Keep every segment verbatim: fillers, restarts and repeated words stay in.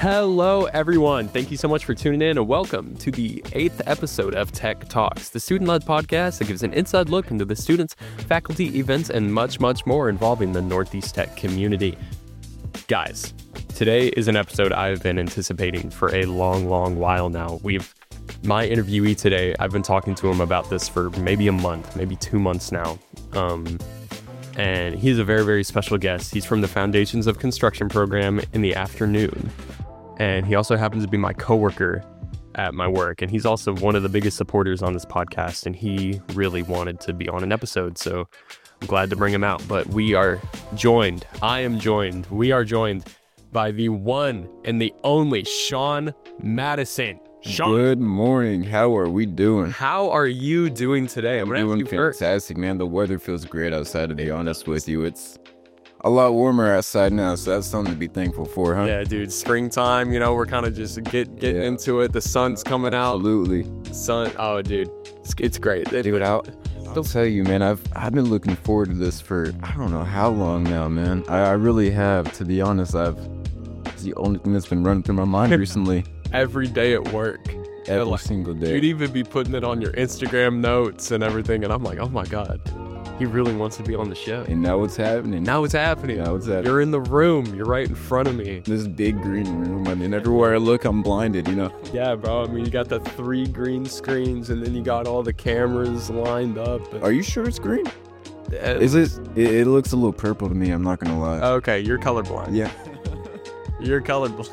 Hello, everyone. Thank you so much for tuning in and welcome to the eighth episode of Tech Talks, the student-led podcast that gives an inside look into the students, faculty, events, and much, much more involving the Northeast Tech community. Guys, today is an episode I've been anticipating for a long, long while now. We've, my interviewee today, I've been talking to him about this for maybe a month, maybe two months now. Um, and he's a very, very special guest. He's from the Foundations of Construction program in the afternoon. And he also happens to be my coworker at my work. And he's also one of the biggest supporters on this podcast. And he really wanted to be on an episode. So I'm glad to bring him out. But we are joined. I am joined. We are joined by the one and the only Sean Madison. Sean, good morning. How are we doing? how are you doing today? I'm doing fantastic, man. The weather feels great outside, to be honest with you. It's a lot warmer outside now, so that's something to be thankful for, huh? Yeah, dude. Springtime, you know, we're kind of just get getting Yeah. into it. The sun's coming out. Absolutely. Sun. Oh, dude. It's, it's great. Dude, I'll, I'll tell you, man, I've I've been looking forward to this for I don't know how long now, man. I, I really have, to be honest. I've It's the only thing that's been running through my mind recently. Every day at work. Every like, single day. You'd even be putting it on your Instagram notes and everything. And I'm like, oh my God, he really wants to be on the show. And now what's happening? Now it's happening. Now what's happening? You're in the room. You're right in front of me. This big green room. I mean, everywhere I look, I'm blinded, you know? Yeah, bro. I mean, you got the three green screens and then you got all the cameras lined up. And, Are you sure it's green? uh, Is it, it? It looks a little purple to me, I'm not gonna lie. Okay, you're colorblind. Yeah. You're colorblind.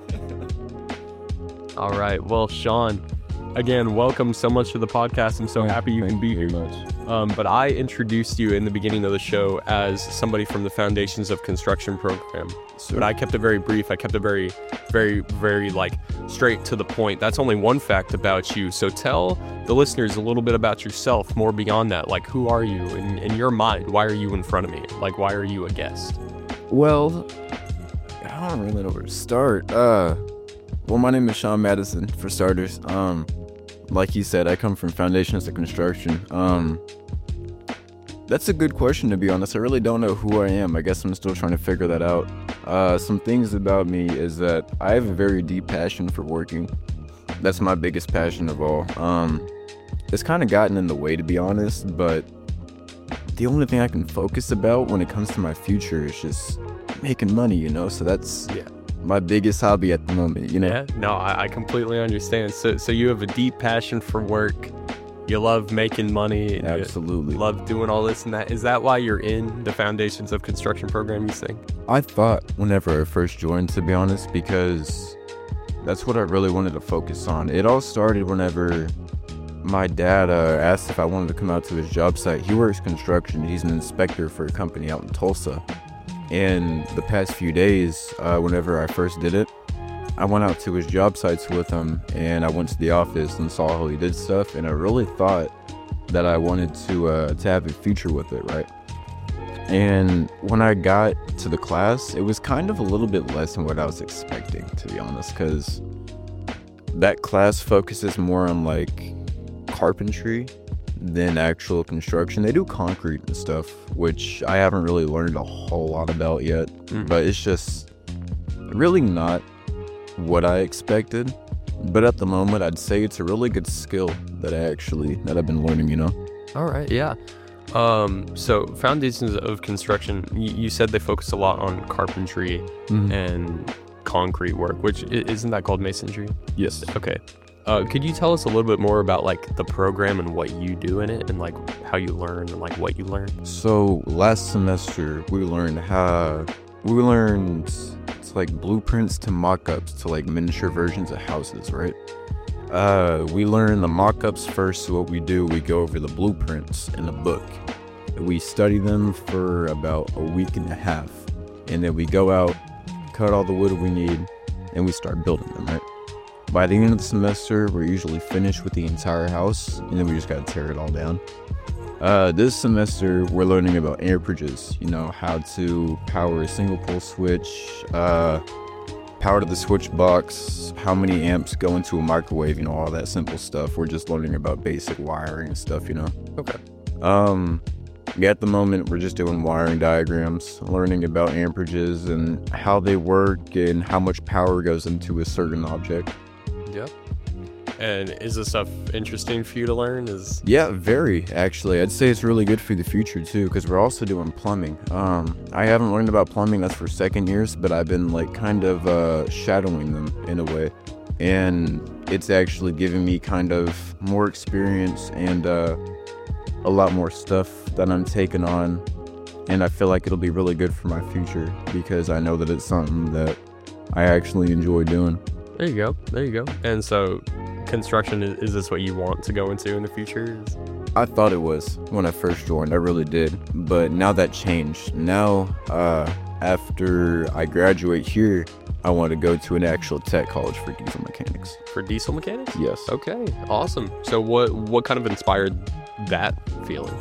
All right. Well, Sean, again, welcome so much to the podcast. I'm so happy you can be here. Thank you very much. Um, but I introduced you in the beginning of the show as somebody from the Foundations of Construction program. But I kept it very brief. I kept it very, very, very like straight to the point. That's only one fact about you. So tell the listeners a little bit about yourself, more beyond that. Like, who are you in, in your mind? Why are you in front of me? Like, why are you a guest? Well, I don't really know where to start. Uh, well, my name is Sean Madison, for starters. Um, like you said, I come from Foundations of Construction. Um, that's a good question, to be honest. I really don't know who I am. I guess I'm still trying to figure that out. Uh, some things about me is that I have a very deep passion for working. That's my biggest passion of all. Um, it's kind of gotten in the way, to be honest, but the only thing I can focus about when it comes to my future is just making money, you know? So that's Yeah. my biggest hobby at the moment, you know? Yeah, no, I, I completely understand. So, so you have a deep passion for work. You love making money. And Absolutely. You love doing all this and that. Is that why you're in the Foundations of Construction program, you think? I thought whenever I first joined, to be honest, because that's what I really wanted to focus on. It all started whenever my dad uh, asked if I wanted to come out to his job site. He works construction. He's an inspector for a company out in Tulsa. And the past few days, uh, whenever I first did it, I went out to his job sites with him, and I went to the office and saw how he did stuff, and I really thought that I wanted to uh, to have a future with it, right? And when I got to the class, it was kind of a little bit less than what I was expecting, to be honest, because that class focuses more on like carpentry than actual construction. They do concrete and stuff, which I haven't really learned a whole lot about yet, Mm. but it's just really not what I expected. But at the moment, I'd say it's a really good skill that I actually, that I've been learning, you know? All right, yeah. Um, so Foundations of Construction, you, you said they focus a lot on carpentry Mhm. and concrete work, which i- isn't that called masonry? Yes. Okay. Uh, could you tell us a little bit more about like the program and what you do in it and like how you learn and like what you learn? So last semester, we learned how, we learned it's like blueprints to mock-ups to like miniature versions of houses, right? Uh, we learn the mock-ups first. So what we do, we go over the blueprints in a book. We study them for about a week and a half. And then we go out, cut all the wood we need, and we start building them, right? By the end of the semester, we're usually finished with the entire house, and then we just gotta tear it all down. Uh, this semester, we're learning about amperages, you know, how to power a single pole switch, uh, power to the switch box, how many amps go into a microwave, you know, all that simple stuff. We're just learning about basic wiring and stuff, you know. Okay. Um, Yeah, at the moment, we're just doing wiring diagrams, learning about amperages and how they work and how much power goes into a certain object. Yeah. And is this stuff interesting for you to learn? Is Yeah, very, actually. I'd say it's really good for the future, too, because we're also doing plumbing. Um, I haven't learned about plumbing, that's for second years, but I've been, like, kind of uh, shadowing them in a way. And it's actually giving me kind of more experience and uh, a lot more stuff that I'm taking on. And I feel like it'll be really good for my future because I know that it's something that I actually enjoy doing. There you go. There you go. And so construction, is, is this what you want to go into in the future? Is... I thought it was when I first joined. I really did. But now that changed. Now, uh, after I graduate here, I want to go to an actual tech college for diesel mechanics. For diesel mechanics? Yes. Okay, awesome. So what what kind of inspired that feeling?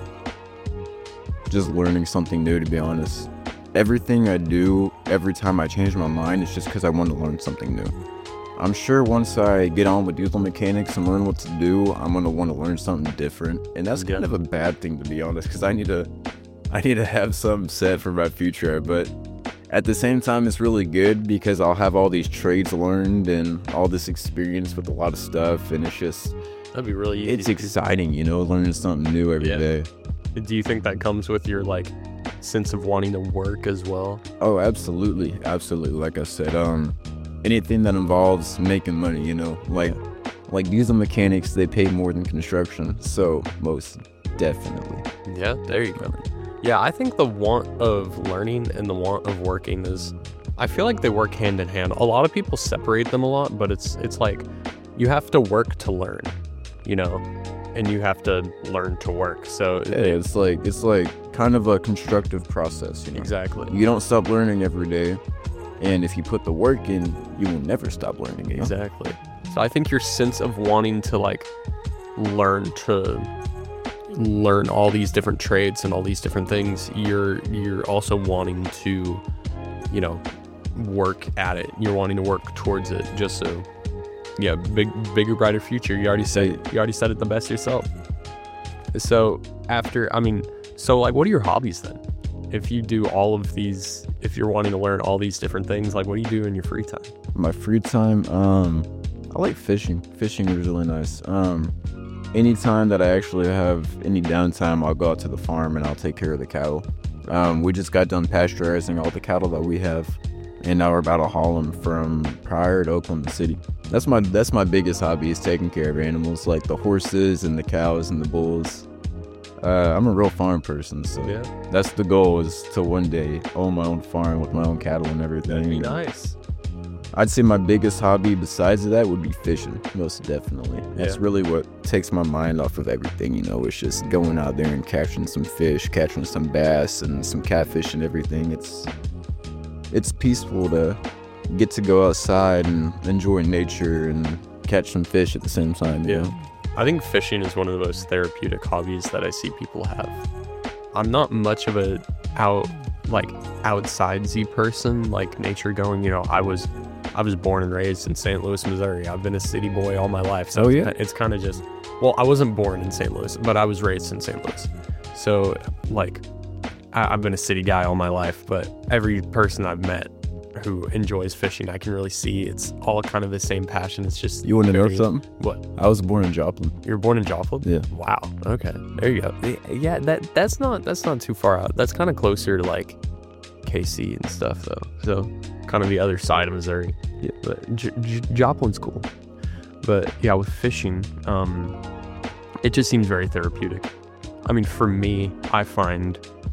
Just learning something new, to be honest. Everything I do, every time I change my mind, it's just because I want to learn something new. I'm sure once I get on with diesel mechanics and learn what to do, I'm going to want to learn something different. And that's kind Yeah. of a bad thing, to be honest, because I need to I need to have something set for my future. But at the same time, it's really good because I'll have all these trades learned and all this experience with a lot of stuff. And it's just, That'd be really easy. it's exciting, you know, learning something new every Yeah. day. Do you think that comes with your like sense of wanting to work as well? Oh, absolutely. Absolutely. Like I said, um, anything that involves making money, you know, like, like diesel mechanics, they pay more than construction. So most definitely. Yeah, there you go. Yeah, I think the want of learning and the want of working is, I feel like they work hand in hand. A lot of people separate them a lot, but it's it's like you have to work to learn, you know, and you have to learn to work. So Yeah, it's like, it's like kind of a constructive process, you know. exactly. You don't stop learning every day. And if you put the work in, you will never stop learning. You know? Exactly. So I think your sense of wanting to like learn to learn all these different trades and all these different things, you're you're also wanting to, you know, work at it. You're wanting to work towards it just so yeah, big bigger brighter future. You already said you already said it the best yourself. So after I mean, so like what are your hobbies then? If you do all of these, if you're wanting to learn all these different things, like what do you do in your free time? My free time, um, I like fishing. Fishing is really nice. Um, anytime that I actually have any downtime, I'll go out to the farm and I'll take care of the cattle. Um, we just got done pasteurizing all the cattle that we have, and now we're about to haul them from Pryor to Oklahoma City. That's my that's my biggest hobby, is taking care of animals, like the horses and the cows and the bulls. Uh, I'm a real farm person, so Yeah. that's the goal, is to one day own my own farm with my own cattle and everything. That'd be you know. nice. I'd say my biggest hobby besides that would be fishing, most definitely. That's Yeah. really what takes my mind off of everything, you know. It's just going out there and catching some fish, catching some bass and some catfish and everything. It's it's peaceful to get to go outside and enjoy nature and catch some fish at the same time, you Yeah. know? I think fishing is one of the most therapeutic hobbies that I see people have. I'm not much of a out like outside-y person, like nature going, you know, I was I was born and raised in Saint Louis, Missouri. I've been a city boy all my life. So Oh, yeah? it's kind of just, well, I wasn't born in Saint Louis, but I was raised in Saint Louis. So like I, I've been a city guy all my life, but every person I've met who enjoys fishing, I can really see it's all kind of the same passion. It's just You want to know very- something? What? I was born in Joplin. You were born in Joplin? Yeah. Wow. Okay. There you go. Yeah, that that's not that's not too far out. That's kind of closer to like K C and stuff though. So kind of the other side of Missouri. Yeah. But J- J- Joplin's cool. But yeah, with fishing, um, it just seems very therapeutic. I mean, for me, I find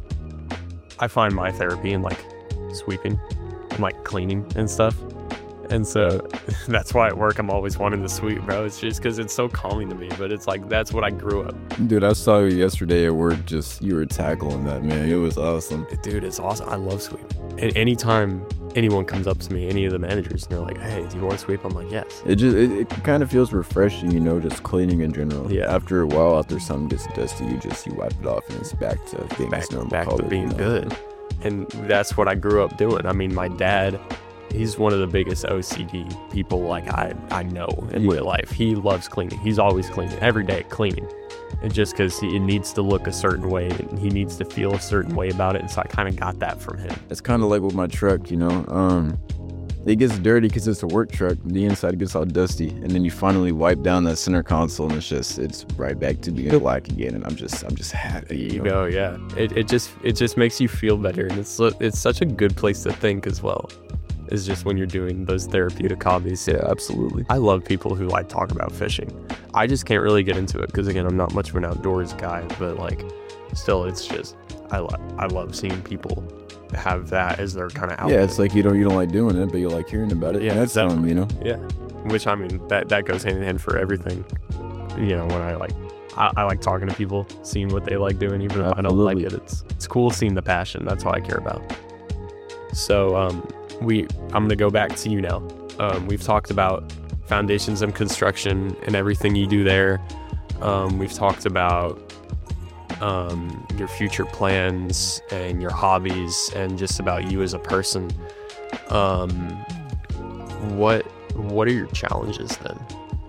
I find my therapy in like sweeping and like cleaning and stuff. And so that's why at work I'm always wanting to sweep, bro. It's just because it's so calming to me. But it's like that's what I grew up. Dude, I saw you yesterday at work, just, you were tackling that, man. It was awesome. Dude, it's awesome. I love sweeping. And anytime anyone comes up to me, any of the managers, and they're like, "Hey, do you want to sweep?" I'm like, "Yes." It just it, it kind of feels refreshing, you know, just cleaning in general. Yeah. After a while, after something gets dusty, you just you wipe it off and it's back to being Back, its normal back color, to being you know? good. And that's what I grew up doing. I mean, my dad, he's one of the biggest O C D people like I, I know in Yeah. real life. He loves cleaning. He's always cleaning, every day cleaning. and just because it needs to look a certain way and he needs to feel a certain way about it. And so I kind of got that from him. It's kind of like with my truck, you know. Um, it gets dirty because it's a work truck. The inside gets all dusty, and then you finally wipe down that center console, and it's just it's right back to being black again. And I'm just I'm just happy. You know, know yeah. It it just it just makes you feel better, and it's it's such a good place to think as well. Is just when you're doing those therapeutic hobbies. Yeah, absolutely. I love people who like talk about fishing. I just can't really get into it because again, I'm not much of an outdoors guy. But like, still, it's just I love I love seeing people have that as their kind of outlet. Yeah, it's like you don't you don't like doing it, but you like hearing about it. Yeah, that's fun, you know. Yeah, which I mean that that goes hand in hand for everything. You know, when I like I, I like talking to people, seeing what they like doing, even if Absolutely. I don't like it. It's it's cool seeing the passion. That's all I care about. So um, we I'm gonna go back to you now. Um, we've talked about foundations and construction and everything you do there. Um, we've talked about um, your future plans and your hobbies and just about you as a person. Um, what what are your challenges then?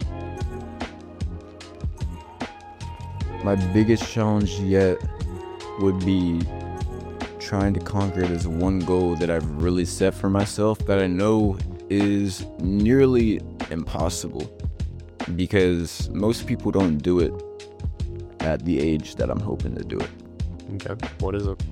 My biggest challenge yet would be trying to conquer this one goal that I've really set for myself that I know is nearly impossible because most people don't do it at the age that I'm hoping to do it. Okay. What is it?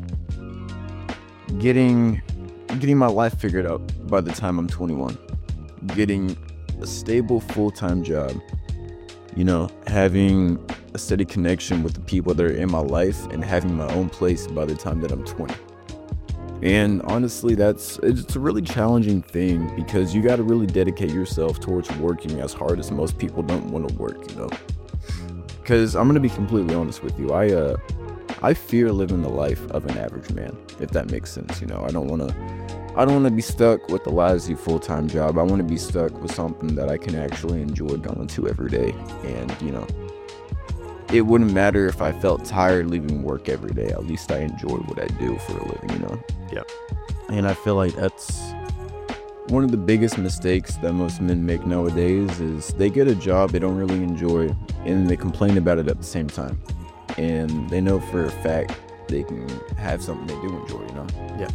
Getting getting my life figured out by the time I'm twenty-one. Getting a stable full-time job. You know, having a steady connection with the people that are in my life and having my own place by the time that I'm twenty. And honestly, that's it's a really challenging thing because you got to really dedicate yourself towards working as hard as most people don't want to work, you know. Because I'm going to be completely honest with you. I uh I fear living the life of an average man, if that makes sense, you know. I don't want to I don't want to be stuck with a lousy full-time job. I want to be stuck with something that I can actually enjoy going to every day. And, you know, it wouldn't matter if I felt tired leaving work every day. At least I enjoy what I do for a living, you know? Yeah. And I feel like that's one of the biggest mistakes that most men make nowadays is they get a job they don't really enjoy and they complain about it at the same time. And they know for a fact they can have something they do enjoy, you know? Yeah.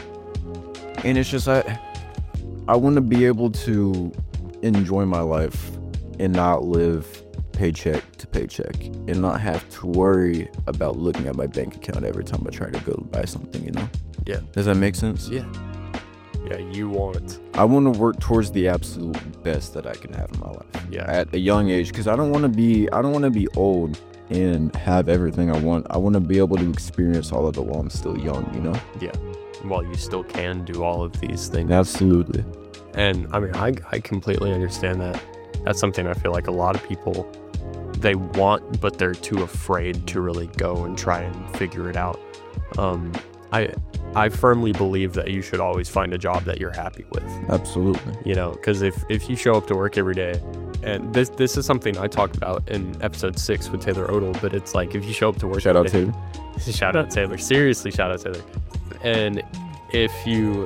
And it's just, I, I want to be able to enjoy my life and not live paycheck to paycheck and not have to worry about looking at my bank account every time I try to go buy something, you know? Yeah. Does that make sense? Yeah. Yeah, you want. I want to work towards the absolute best that I can have in my life. Yeah. At a young age, because I don't want to be, I don't want to be old and have everything I want. I want to be able to experience all of it while I'm still young, you know? Yeah. While you still can do all of these things. Absolutely. And I mean, I, I completely understand that. That's something I feel like a lot of people, they want, but they're too afraid to really go and try and figure it out. Um, I I firmly believe that you should always find a job that you're happy with. Absolutely. You know, because if, if you show up to work every day, and this this is something I talked about in episode six with Taylor Odell, but it's like if you show up to work shout out day, Taylor. Shout out Taylor. Seriously, shout out Taylor. And if you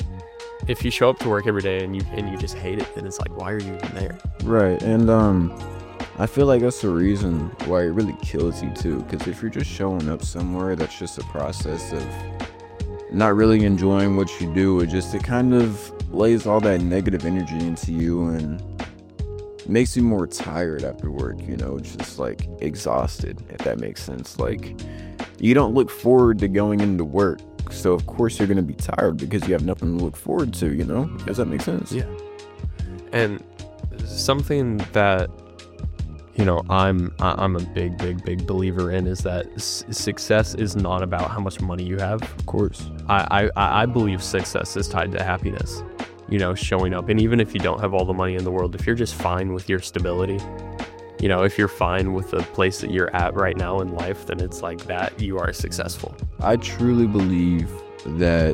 if you show up to work every day and you and you just hate it, then it's like, why are you even there? Right. And um I feel like that's the reason why it really kills you too, because if you're just showing up somewhere that's just a process of not really enjoying what you do, it just it kind of lays all that negative energy into you and makes you more tired after work, you know, it's just like exhausted, if that makes sense. Like you don't look forward to going into work, so of course you're going to be tired because you have nothing to look forward to, you know? Does that make sense? Yeah. And something that, you know, I'm I'm a big, big, big believer in is that s- success is not about how much money you have. Of course. I, I, I believe success is tied to happiness, you know, showing up. And even if you don't have all the money in the world, if you're just fine with your stability, you know, if you're fine with the place that you're at right now in life, then it's like that you are successful. I truly believe that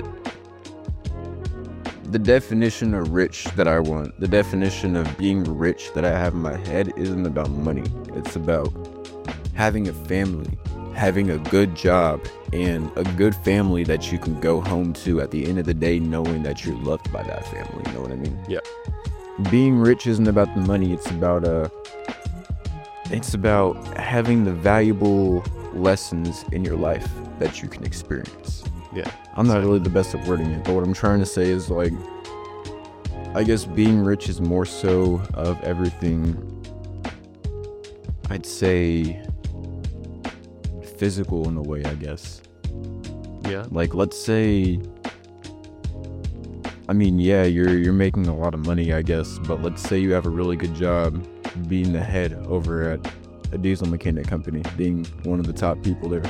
the definition of rich that I want, the definition of being rich that I have in my head isn't about money. It's about having a family, having a good job, and a good family that you can go home to at the end of the day knowing that you're loved by that family. You know what I mean? Yeah. Being rich isn't about the money. It's about uh, it's about having the valuable lessons in your life that you can experience. Yeah. I'm not really the best at wording it, but what I'm trying to say is, like, I guess being rich is more so of everything, I'd say, physical in a way, I guess. Yeah. Like, let's say, I mean, yeah, you're you're making a lot of money, I guess, but let's say you have a really good job being the head over at a diesel mechanic company, being one of the top people there.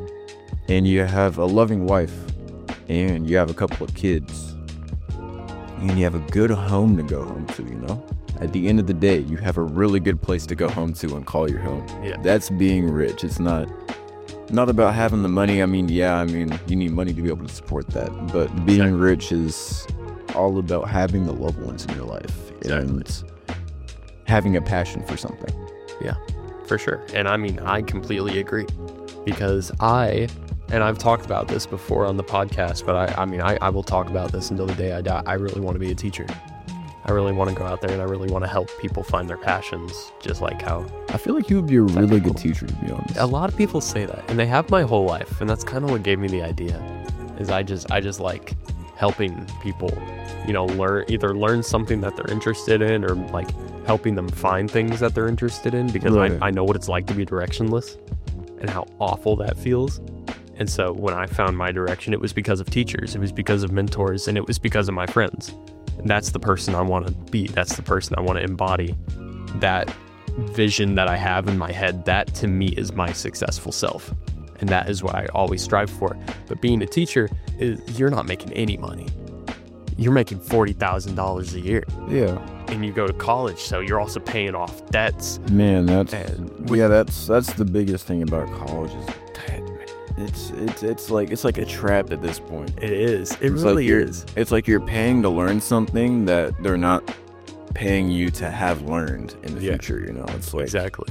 And you have a loving wife, and you have a couple of kids, and you have a good home to go home to, you know? At the end of the day, you have a really good place to go home to and call your home. Yeah. That's being rich. It's not not about having the money. I mean, yeah, I mean, you need money to be able to support that. But being exactly. rich is all about having the loved ones in your life. Exactly. And having a passion for something. Yeah, for sure. And I mean, I completely agree. Because I... And I've talked about this before on the podcast, but I, I mean, I, I will talk about this until the day I die. I really want to be a teacher. I really want to go out there and I really want to help people find their passions, just like how... I feel like you would be a technical. really good teacher, to be honest. A lot of people say that, and they have my whole life, and that's kind of what gave me the idea, is I just, I just like helping people, you know, learn, either learn something that they're interested in, or like helping them find things that they're interested in, because right. I, I know what it's like to be directionless, and how awful that feels. And so when I found my direction, it was because of teachers, it was because of mentors, and it was because of my friends. And that's the person I want to be. That's the person I want to embody. That vision that I have in my head, that to me is my successful self. And that is what I always strive for. But being a teacher, is you're not making any money. You're making forty thousand dollars a year. Yeah. And you go to college, so you're also paying off debts. Man, that's... And yeah, that's that's the biggest thing about college is debt. It's it's it's like it's like a trap at this point. It is. It it's really like is. It's like you're paying to learn something that they're not paying you to have learned in the yeah. future. You know, it's like exactly.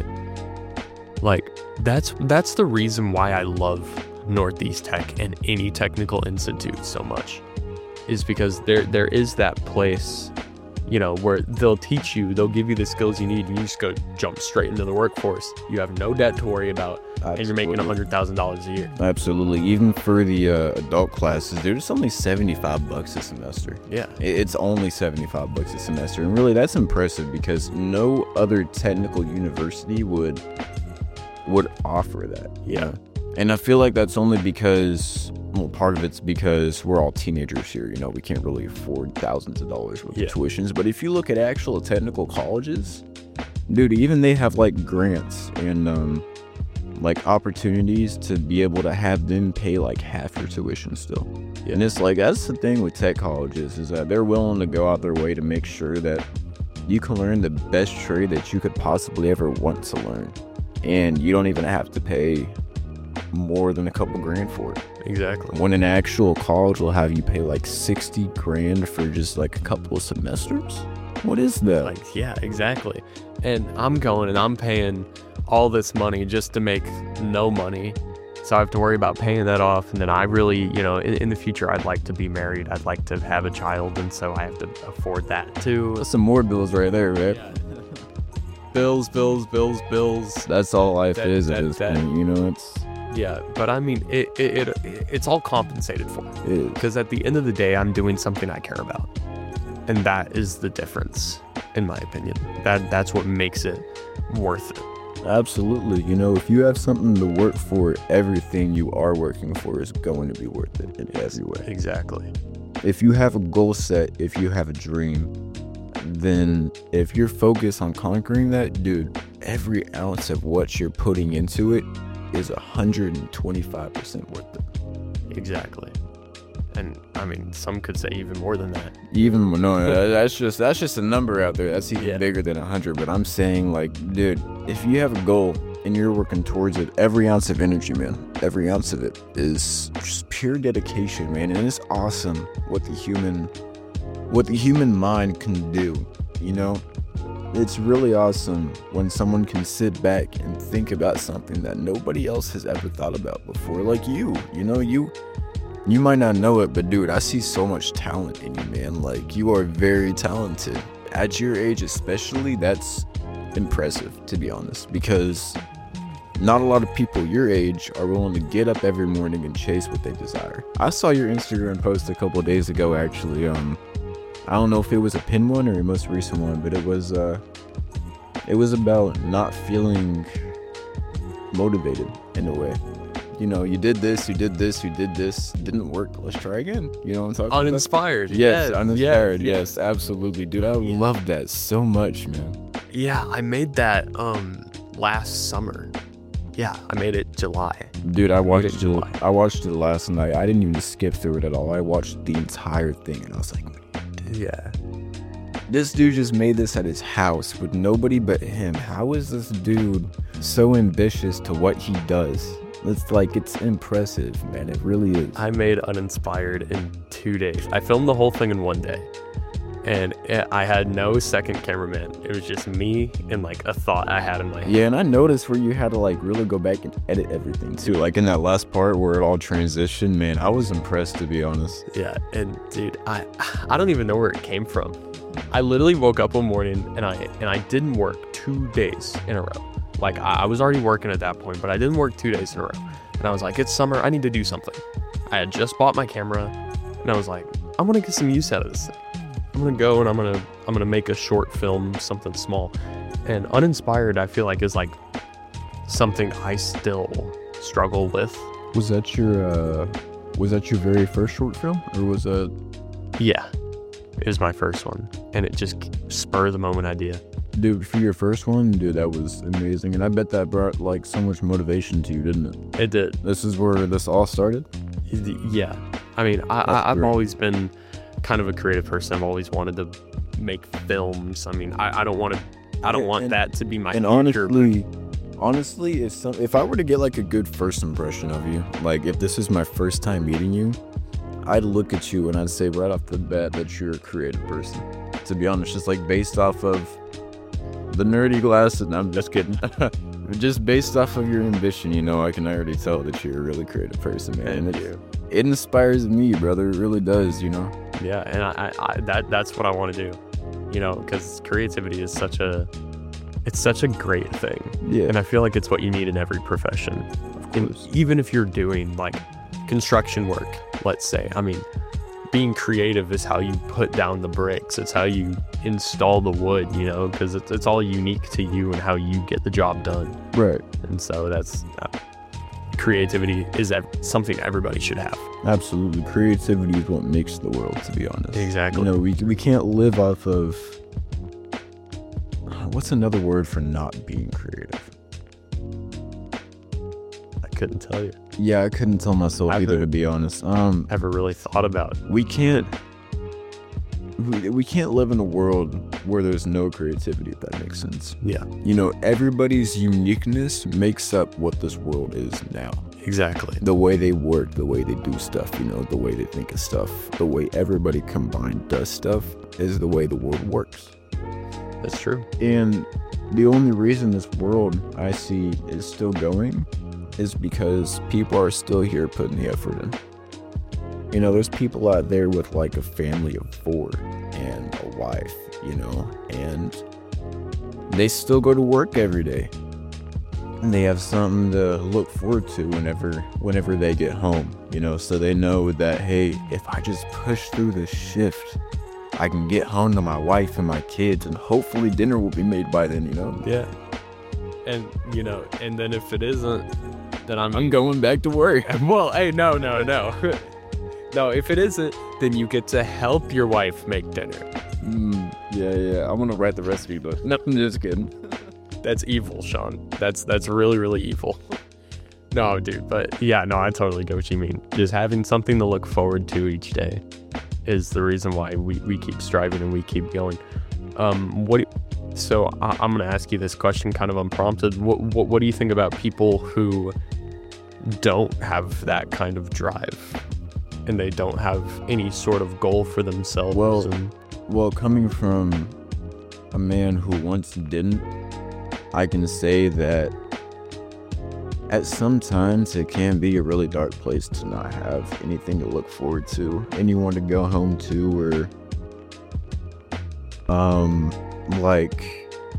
Like that's that's the reason why I love Northeast Tech and any technical institute so much, is because there there is that place, you know, where they'll teach you, they'll give you the skills you need, and you just go jump straight into the workforce. You have no debt to worry about. Absolutely. And you're making one hundred thousand dollars a year. Absolutely. Even for the uh, adult classes, they're just only seventy-five bucks a semester. Yeah. It's only seventy-five bucks a semester. And really, that's impressive because no other technical university would would offer that. Yeah. And I feel like that's only because, well, part of it's because we're all teenagers here. You know, we can't really afford thousands of dollars worth yeah. of tuitions. But if you look at actual technical colleges, dude, even they have like grants and, um, like opportunities to be able to have them pay like half your tuition still. Yeah. And it's like, that's the thing with tech colleges, is that they're willing to go out their way to make sure that you can learn the best trade that you could possibly ever want to learn. And you don't even have to pay more than a couple grand for it. Exactly. When an actual college will have you pay like sixty grand for just like a couple of semesters. What is that? Like, yeah, exactly. And I'm going and I'm paying all this money just to make no money, so I have to worry about paying that off. And then I really, you know, in, in the future, I'd like to be married, I'd like to have a child, and so I have to afford that too. That's some more bills right there, right? Yeah. bills bills bills bills That's all life that, is that, at this that, point, you know. It's yeah, but I mean, it it, it it's all compensated for, because at the end of the day, I'm doing something I care about, and that is the difference, in my opinion. That that's what makes it worth it. Absolutely. You know, if you have something to work for, everything you are working for is going to be worth it in every way. Exactly. If you have a goal set, if you have a dream, then if you're focused on conquering that, dude, every ounce of what you're putting into it is one hundred twenty-five percent worth it. Exactly. And I mean, some could say even more than that. Even no, that's just that's just a number out there. That's even yeah. bigger than one hundred. But I'm saying, like, dude, if you have a goal and you're working towards it, every ounce of energy, man, every ounce of it is just pure dedication, man. And it's awesome what the human, what the human mind can do. You know, it's really awesome when someone can sit back and think about something that nobody else has ever thought about before, like you. You know, you. You might not know it, but dude, I see so much talent in you, man. Like, you are very talented. At your age especially, that's impressive, to be honest, because not a lot of people your age are willing to get up every morning and chase what they desire. I saw your Instagram post a couple of days ago, actually. Um, I don't know if it was a pin one or your most recent one, but it was uh, it was about not feeling motivated in a way. You know, you did this, you did this, you did this, didn't work. Let's try again. You know what I'm talking about? Uninspired. Yes, yes, uninspired. yes, Yes, absolutely, dude. I love that so much, man. Yeah, I made that um last summer. Yeah, I made it July. Dude, I watched it it. July. I watched it last night. I didn't even skip through it at all. I watched the entire thing, and I was like, Yeah. this dude just made this at his house with nobody but him. How is this dude so ambitious to what he does? It's like, it's impressive, man. It really is. I made Uninspired in two days. I filmed the whole thing in one day. And it, I had no second cameraman. It was just me and like a thought I had in my head. Yeah, and I noticed where you had to like really go back and edit everything too. Like in that last part where it all transitioned, man, I was impressed, to be honest. Yeah, and dude, I I don't even know where it came from. I literally woke up one morning and I and I didn't work two days in a row. Like I, I was already working at that point, but I didn't work two days in a row. And I was like, it's summer, I need to do something. I had just bought my camera, and I was like, I'm gonna get some use out of this thing. I'm gonna go and I'm gonna I'm gonna make a short film, something small. And Uninspired, I feel like, is like something I still struggle with. Was that your uh was that your very first short film, or was that? Yeah, it was my first one, and it just spur of the moment idea. Dude, for your first one, dude, that was amazing, and I bet that brought like so much motivation to you, didn't it? It did. This is where this all started. Yeah, I mean, I, I, I've great. always been kind of a creative person. I've always wanted to make films. I mean, I, I don't want to. I don't want And- that to be my And future. honestly, honestly, if some, if I were to get like a good first impression of you, like if this is my first time meeting you, I'd look at you and I'd say right off the bat that you're a creative person. To be honest, just like based off of the nerdy glasses. And I'm just kidding. Just based off of your ambition, you know, I can already tell that you're a really creative person, man. And Thank it, you. it inspires me, brother. It really does, you know. Yeah, and I, I, I that that's what I want to do. You know, because creativity is such a, it's such a great thing. Yeah. And I feel like it's what you need in every profession. Of And course. even if you're doing like construction work, let's say, I mean, being creative is how you put down the bricks. It's how you install the wood, you know, because it's, it's all unique to you and how you get the job done. Right. And so that's, uh, creativity is ev- something everybody should have. Absolutely. Creativity is what makes the world, to be honest. Exactly. You know, we, we can't live off of... What's another word for not being creative? I couldn't tell you. Yeah, I couldn't tell myself I either, couldn't- to be honest. Um, Ever really thought about. we can't... We, we can't live in a world where there's no creativity, if that makes sense. Yeah, You know, everybody's uniqueness makes up what this world is now. exactly. The way they work, the way they do stuff, you know, the way they think of stuff, the way everybody combined does stuff is the way the world works. That's true. And the only reason this world I see is still going is because people are still here putting the effort in. You know, there's people out there with like a family of four and a wife, you know, and they still go to work every day. And they have something to look forward to whenever whenever they get home, you know, so they know that, hey, if I just push through this shift, I can get home to my wife and my kids, and hopefully dinner will be made by then, you know? Yeah. And, you know, and then if it isn't, then I'm, I'm going back to work. well, hey, no, no, no. No, if it isn't, then you get to help your wife make dinner. Mm, yeah, yeah. I want to write the recipe book. No, I'm just kidding. That's evil, Sean. That's that's really, really evil. No, dude, but yeah, no, I totally get what you mean. Just having something to look forward to each day is the reason why we, we keep striving and we keep going. Um, what? So I, I'm gonna ask you this question, kind of unprompted. What, what what do you think about people who don't have that kind of drive, and they don't have any sort of goal for themselves? Well, and, Well, coming from a man who once didn't, I can say that at some times it can be a really dark place to not have anything to look forward to, anyone to go home to, or um like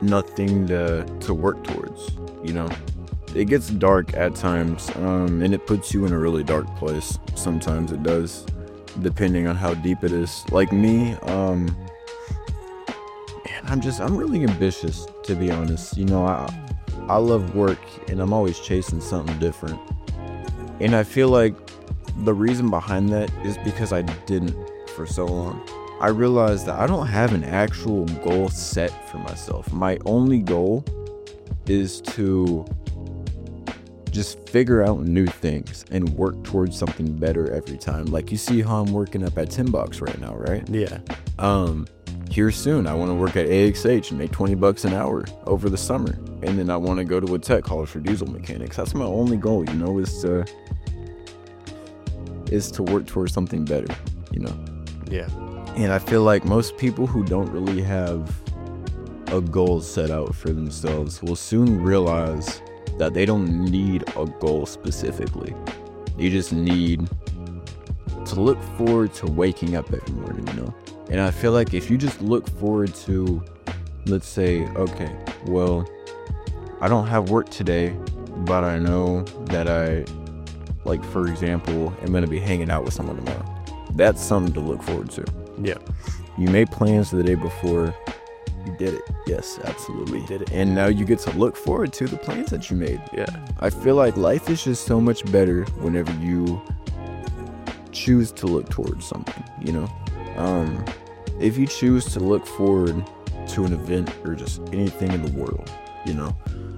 nothing to to work towards, you know. It gets dark at times, um, and it puts you in a really dark place. Sometimes it does, depending on how deep it is. Like me, um, man, I'm just, I'm really ambitious, to be honest. You know, I, I love work, and I'm always chasing something different. And I feel like the reason behind that is because I didn't for so long. I realized that I don't have an actual goal set for myself. My only goal is to just figure out new things and work towards something better every time. Like, you see how I'm working up at Tin Box right now, right? Yeah. Um, here soon, I want to work at A X H and make twenty bucks an hour over the summer. And then I want to go to a tech college for diesel mechanics. That's my only goal, you know, is to, is to work towards something better, you know? Yeah. And I feel like most people who don't really have a goal set out for themselves will soon realize that they don't need a goal specifically. You just need to look forward to waking up every morning, you know? And I feel like if you just look forward to, let's say, okay, well, I don't have work today, but I know that I, like, for example, am going to be hanging out with someone tomorrow. That's something to look forward to. Yeah. You made plans the day before. You did it. Yes, absolutely. We did it. And now you get to look forward to the plans that you made. Yeah. I feel like life is just so much better whenever you choose to look towards something, you know? Um, if you choose to look forward to an event or just anything in the world, you know,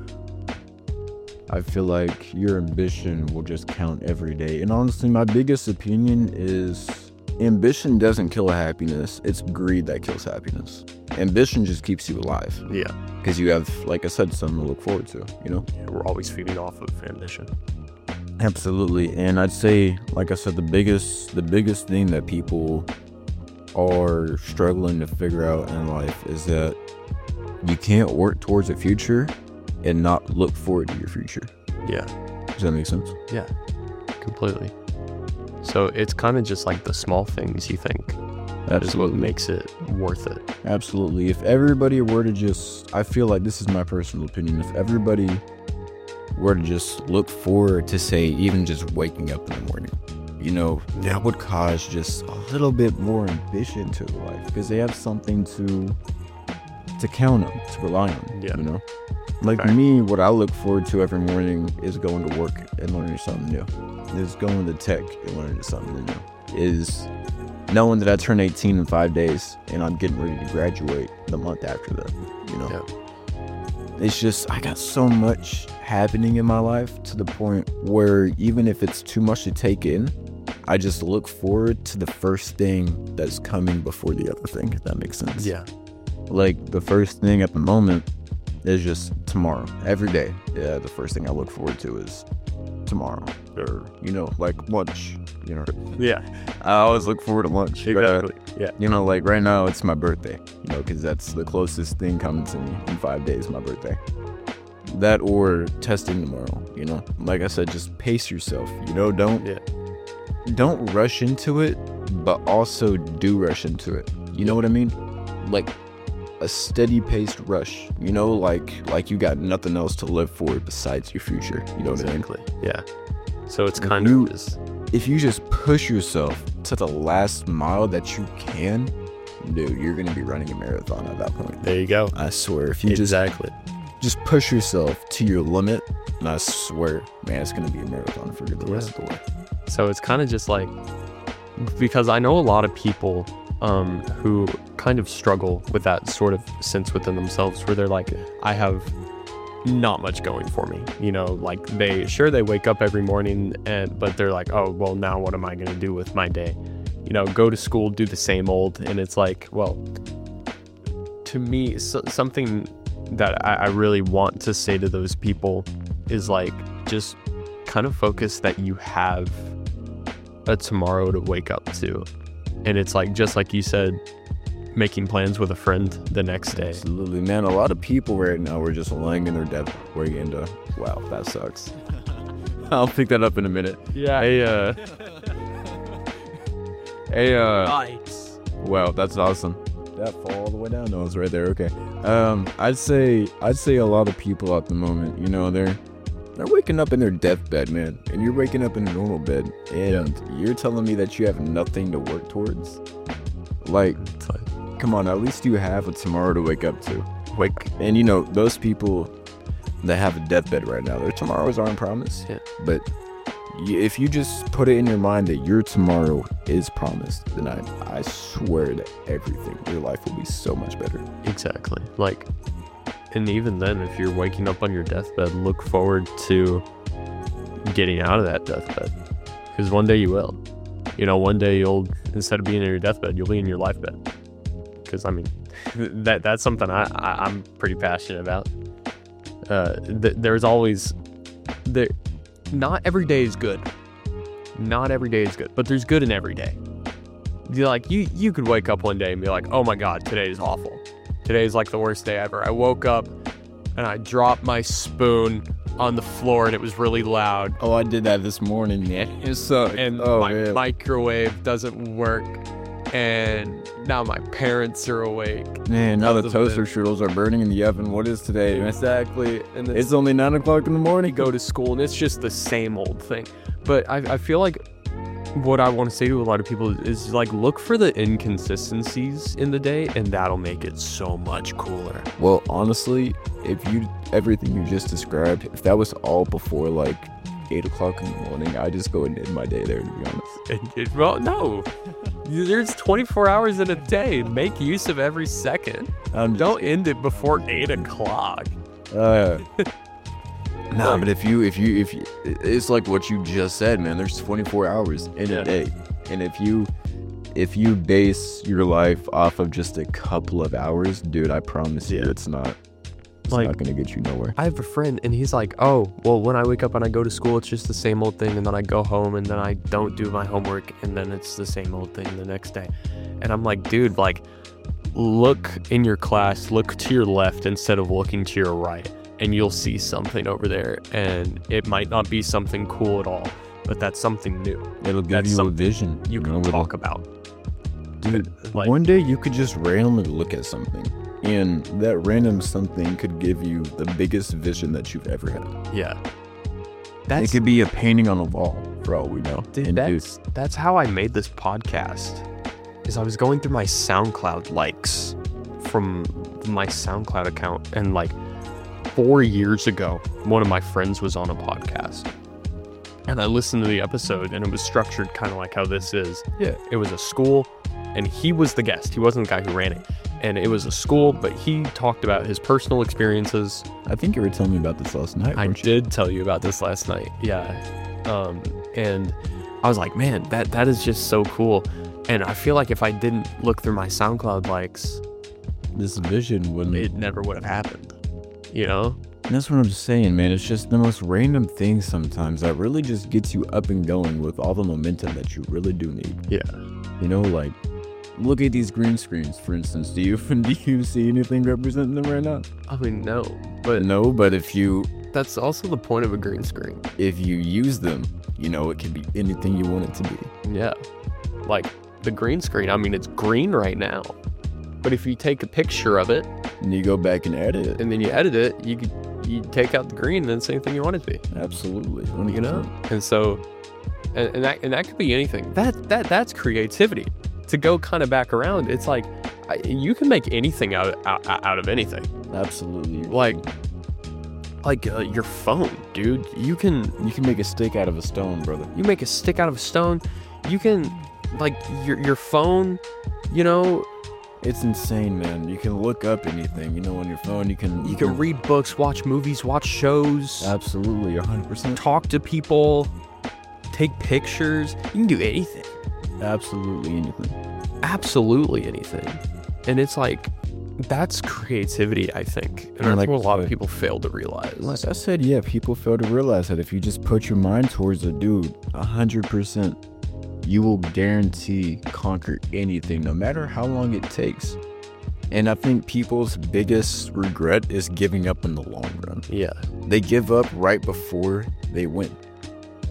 I feel like your ambition will just count every day. And honestly, my biggest opinion is ambition doesn't kill happiness. It's greed that kills happiness. Ambition just keeps you alive. Yeah. Because you have, like I said, something to look forward to, you know? Yeah, we're always feeding off of ambition. Absolutely. And I'd say, like I said, the biggest the biggest thing that people are struggling to figure out in life is that you can't work towards a future and not look forward to your future. Yeah. Does that make sense? Yeah, completely. So it's kind of just like the small things, you think, that is what makes it worth it. Absolutely. If everybody were to just, I feel like this is my personal opinion, if everybody were to just look forward to, say, even just waking up in the morning, you know, that would cause just a little bit more ambition to life because they have something to to count on, to rely on, yeah. you know? Like okay. me, what I look forward to every morning is going to work and learning something new. Is going to tech and learning something new. Is knowing that I turn eighteen in five days and I'm getting ready to graduate the month after that, you know? Yeah. It's just, I got so much happening in my life to the point where even if it's too much to take in, I just look forward to the first thing that's coming before the other thing, if that makes sense. Yeah. Like, the first thing at the moment is just tomorrow. Every day, yeah, the first thing I look forward to is tomorrow. Or, you know, like lunch, you know. Yeah. I always look forward to lunch. Exactly. Uh, yeah. You know, like right now, it's my birthday, you know, because that's the closest thing coming to me in five days, my birthday. That or testing tomorrow, you know. Like I said, just pace yourself, you know, don't, yeah. don't rush into it, but also do rush into it. You know what I mean? Like, a steady paced rush, you know, like like you got nothing else to live for besides your future, you know exactly. what I mean? Yeah. So it's If kind you- of just, If you just push yourself to the last mile that you can, dude, you're gonna be running a marathon at that point. there you go. I swear, if you Exactly. just just push yourself to your limit, and I swear, man, it's gonna be a marathon for you the rest of the way. So it's kind of just like, because I know a lot of people um, who kind of struggle with that sort of sense within themselves where they're like, I have not much going for me, you know, like they, sure, they wake up every morning and, but they're like, oh, well, now what am I going to do with my day? You know, go to school, do the same old. And it's like, well, to me, so, something that I, I really want to say to those people is like, just kind of focus that you have a tomorrow to wake up to. And it's like, just like you said, making plans with a friend the next day. Absolutely, man. A lot of people right now are just laying in their bed waiting to, wow, that sucks. I'll pick that up in a minute. Yeah. Hey, uh, hey, uh, Nice. wow, that's awesome. that fall all the way down? No, it's right there. Okay. Um, I'd say I'd say a lot of people at the moment, you know, they're they're waking up in their deathbed, man, and you're waking up in a normal bed, and you're telling me that you have nothing to work towards. Like, come on, at least you have a tomorrow to wake up to. Wake, and you know, those people that have a deathbed right now, their tomorrows aren't promised. Yeah. But y- if you just put it in your mind that your tomorrow is promised, then I, I swear that everything, your life will be so much better. exactly. Like, and even then, if you're waking up on your deathbed, look forward to getting out of that deathbed, because one day you will. You know, one day you'll, instead of being in your deathbed, you'll be in your life bed. Because I mean, that that's something I, I I'm pretty passionate about. Uh, th- there's always there. Not every day is good. Not every day is good, but there's good in every day. You like you you could wake up one day and be like, oh my god, today is awful. Today is like the worst day ever. I woke up and I dropped my spoon on the floor and it was really loud. Oh, I did that this morning. Yeah. It sucked. And oh, my man. microwave doesn't work. And now my parents are awake. Man, now the because of toaster it. strudels are burning in the oven. What is today? Exactly. And It's only nine o'clock in the morning. go to school and it's just the same old thing. But I, I feel like what I want to say to a lot of people is like, look for the inconsistencies in the day and that'll make it so much cooler. Well, honestly, if you everything you just described, if that was all before like eight o'clock in the morning, I just go and end my day there, to be honest. It, it, well, no. There's twenty-four hours in a day. Make use of every second. Um, Don't end it before eight o'clock. Uh, nah, but if you, if you, if you, it's like what you just said, man. There's twenty-four hours in Yeah. a day, and if you, if you base your life off of just a couple of hours, dude, I promise you, Yeah. it's not, it's Like- not gonna get you nowhere. I have a friend and he's like, oh, well, when I wake up and I go to school, it's just the same old thing. And then I go home and then I don't do my homework and then it's the same old thing the next day. And I'm like, dude, like, look in your class, look to your left instead of looking to your right. And you'll see something over there. And it might not be something cool at all, but that's something new It'll give That's you a something vision. you know, can it'll- talk about. Dude, Like- one day you could just randomly look at something, and that random something could give you the biggest vision that you've ever had. Yeah. It That's, could be a painting on a wall, for all we know. dude, And dude, that's, that's how I made this podcast. Is I was going through my SoundCloud likes from my SoundCloud account, and like four years ago, one of my friends was on a podcast. And I listened to the episode, and it was structured kind of like how this is. Yeah. It was a school, and he was the guest. He wasn't the guy who ran it. And it was a school, but he talked about his personal experiences. I think you were telling me about this last night. I weren't you? did tell you about this last night. Yeah. Um, and I was like, man, that that is just so cool. And I feel like if I didn't look through my SoundCloud likes, This vision wouldn't. it never would have happened. You know? And that's what I'm just saying, man. It's just the most random thing sometimes that really just gets you up and going with all the momentum that you really do need. Yeah. You know, like, look at these green screens, for instance. Do you do you see anything representing them right now? I mean, no, but No, but if you that's also the point of a green screen. if you use them, you know, it can be anything you want it to be. Yeah. Like the green screen, I mean, it's green right now. But if you take a picture of it And you go back and edit it. and then you edit it, you could you take out the green and then it's anything you want it to be. Absolutely. You know? And so and, and that and that could be anything. That that that's creativity. To go kind of back around, it's like I, you can make anything out out, out of anything. Absolutely. Like like uh, your phone, dude. You can You can make a stick out of a stone, brother. you make a stick out of a stone. You can like your your phone, you know, It's insane, man. You can look up anything, you know, on your phone. You can you can read books, watch movies, watch shows, Absolutely, one hundred percent. talk to people, take pictures. You can do anything. Absolutely anything. Absolutely anything. And it's like that's creativity, I think. And Yeah, that's like- what a lot of people fail to realize. Like I said, yeah, people fail to realize that if you just put your mind towards a dude, one hundred percent, you will guarantee conquer anything, no matter how long it takes. And I think people's biggest regret is giving up in the long run. Yeah. They give up right before they win.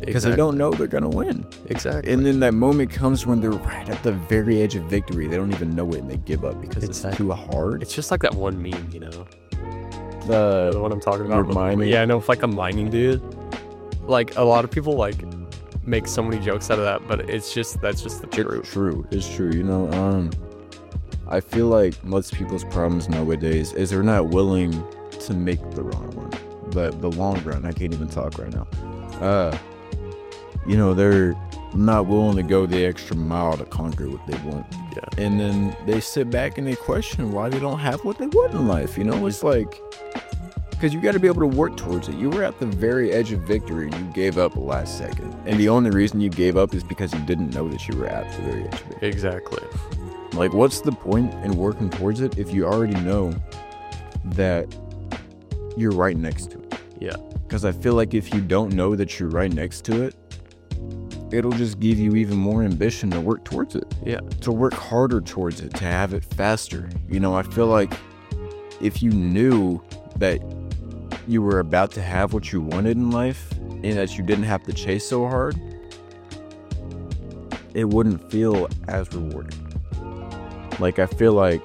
because they don't know they're gonna win. Exactly. And then that moment comes when they're right at the very edge of victory. They don't even know it, and they give up because it's, it's too hard. It's just like that one meme, you know, the, the one I'm talking about. Mining. Yeah, I know. It's like a mining dude. Like a lot of people like make so many jokes out of that, but it's just that's just the truth. It's true. It's true. You know, um, I feel like most people's problems nowadays is they're not willing to make the wrong one, but the long run. I can't even talk right now. Uh, you know, they're not willing to go the extra mile to conquer what they want. Yeah. And then they sit back and they question why they don't have what they want in life. You know, it's like, because you got to be able to work towards it. You were at the very edge of victory and you gave up last second. And the only reason you gave up is because you didn't know that you were at the very edge of victory. Exactly. Like, what's the point in working towards it if you already know that you're right next to it? Yeah. Because I feel like if you don't know that you're right next to it, it'll just give you even more ambition to work towards it. Yeah. To work harder towards it, to have it faster. You know, I feel like if you knew that you were about to have what you wanted in life and that you didn't have to chase so hard, it wouldn't feel as rewarding. Like, I feel like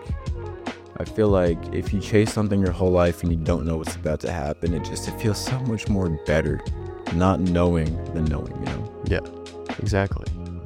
I feel like if you chase something your whole life and you don't know what's about to happen, it just it feels so much more better not knowing than knowing, you know? Yeah, exactly.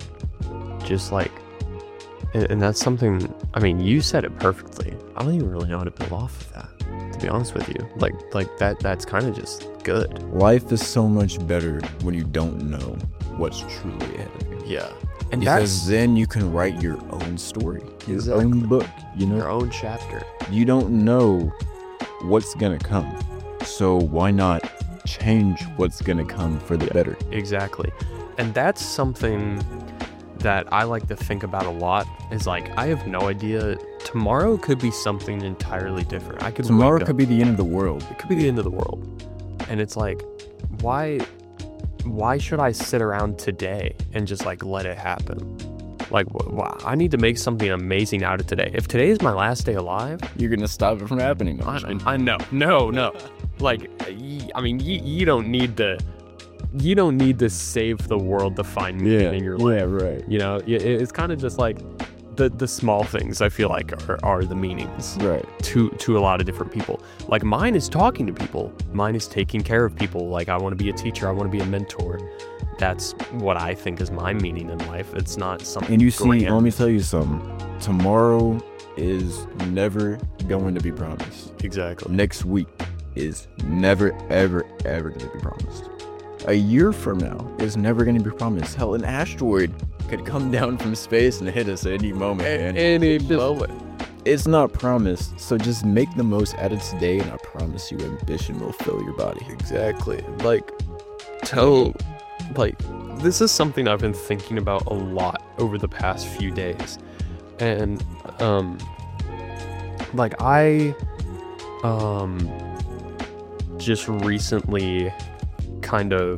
Just like, and, and that's something, I mean, you said it perfectly. I don't even really know how to build off of that, to be honest with you. Like, like that, that's kind of just good. Life is so much better when you don't know what's truly ahead of you. Yeah. And because then you can write your own story, your Exactly. own book, you know? Your own chapter. You don't know what's gonna come, so why not change what's gonna come for the better? Exactly. And that's something that I like to think about a lot, is like, I have no idea. Tomorrow could be something entirely different. I could Tomorrow wake up- could be the end of the world. It could be the end of the world. And it's like, why why should I sit around today and just like let it happen? Like, wow, I need to make something amazing out of today. If today is my last day alive, You're gonna stop it from happening. I, I know, no, no. Like, y- I mean, you, you don't need to, you don't need to save the world to find meaning in your life. Yeah, right. You know, it, it's kind of just like the the small things. I feel like are, are the meanings Right. to to a lot of different people. Like, mine is talking to people. Mine is taking care of people. Like, I want to be a teacher. I want to be a mentor. That's what I think is my meaning in life. It's not something. And you see, grand. let me tell you something. Tomorrow is never going to be promised. Exactly. Next week is never, ever, ever going to be promised. A year from now is never going to be promised. Hell, an asteroid could come down from space and hit us at any moment. man. Any It's just- moment. It's not promised, so just make the most out of today, and I promise you, ambition will fill your body. Exactly. Like, tell, like, this is something I've been thinking about a lot over the past few days. And, um, like, I, um, just recently kind of,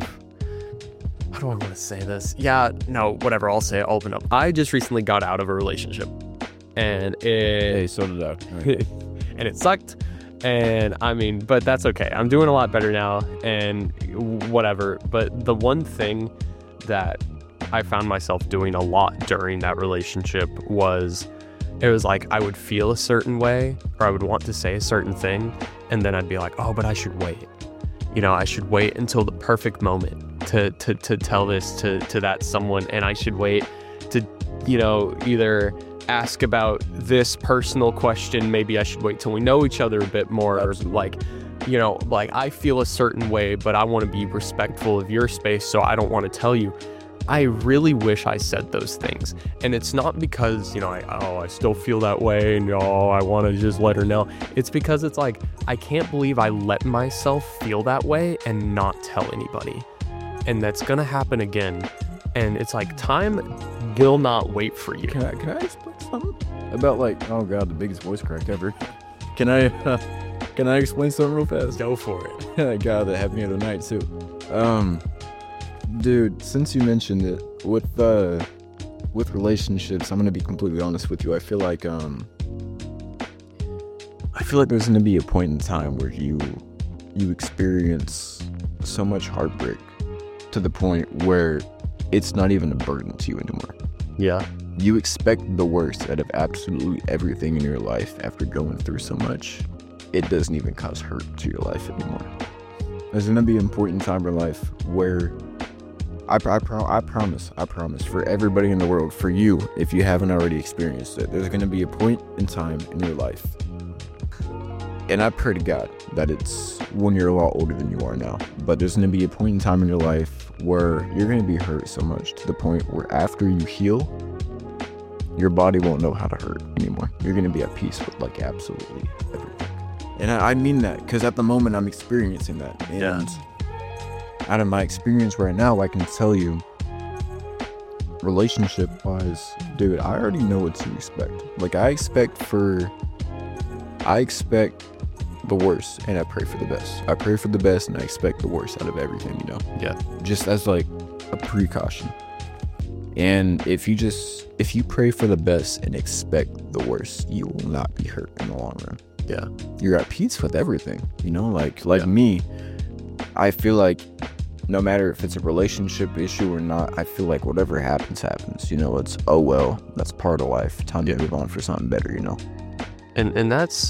how do I want to say this? Yeah, no, whatever, I'll say it, I'll open up. I just recently got out of a relationship. And it, Hey, so did I. Right. and it sucked. And I mean, but that's okay. I'm doing a lot better now and whatever. But the one thing that I found myself doing a lot during that relationship was, it was like I would feel a certain way, or I would want to say a certain thing, and then I'd be like, oh, but I should wait. You know, I should wait until the perfect moment to to, to tell this to, to that someone, and I should wait to, you know, either ask about this personal question. Maybe I should wait till we know each other a bit more. Or like, you know, like I feel a certain way, but I want to be respectful of your space, so I don't want to tell you. I really wish I said those things. And it's not because, you know, I, oh, I still feel that way and, oh, I want to just let her know. It's because it's like, I can't believe I let myself feel that way and not tell anybody. And that's going to happen again. And it's like, time will not wait for you. Can I, can I explain something about, like, oh god, the biggest voice crack ever? Can I uh, can I explain something real fast? Go for it. God, that happened the other night too. Um, dude, since you mentioned it, with uh, with relationships, I'm gonna be completely honest with you. I feel like um, I feel like there's gonna be a point in time where you you experience so much heartbreak to the point where it's not even a burden to you anymore. Yeah. You expect the worst out of absolutely everything in your life after going through so much. It doesn't even cause hurt to your life anymore. There's going to be an important time in life where I, I, pro- I promise, I promise, for everybody in the world, for you, if you haven't already experienced it, there's going to be a point in time in your life. And I pray to God that it's when you're a lot older than you are now. But there's going to be a point in time in your life where you're going to be hurt so much to the point where after you heal, your body won't know how to hurt anymore. You're going to be at peace with like absolutely everything. And I, I mean that because at the moment I'm experiencing that. And Yeah. out of my experience right now, I can tell you, relationship wise, dude, I already know what to expect. Like I expect for, I expect the worst and I pray for the best. I pray for the best and I expect the worst out of everything, you know? Yeah. Just as like a precaution. And if you just, if you pray for the best and expect the worst, you will not be hurt in the long run. Yeah. You're at peace with everything, you know? Like, like Yeah. me, I feel like no matter if it's a relationship issue or not, I feel like whatever happens, happens. You know, it's, oh, well, that's part of life. Time Yeah. to move on for something better, you know? And and that's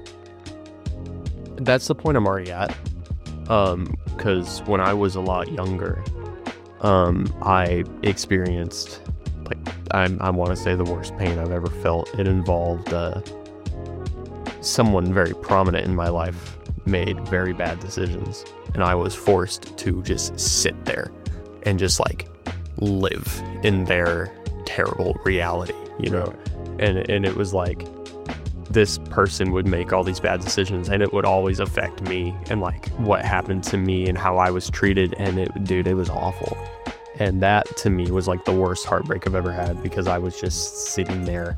that's the point I'm already at. Um, because when I was a lot younger, um, I experienced like I I want to say the worst pain I've ever felt. It involved uh, someone very prominent in my life made very bad decisions, and I was forced to just sit there and just like live in their terrible reality, you know. And and it was like, this person would make all these bad decisions and it would always affect me and like what happened to me and how I was treated. And it, dude, it was awful. And that to me was like the worst heartbreak I've ever had, because I was just sitting there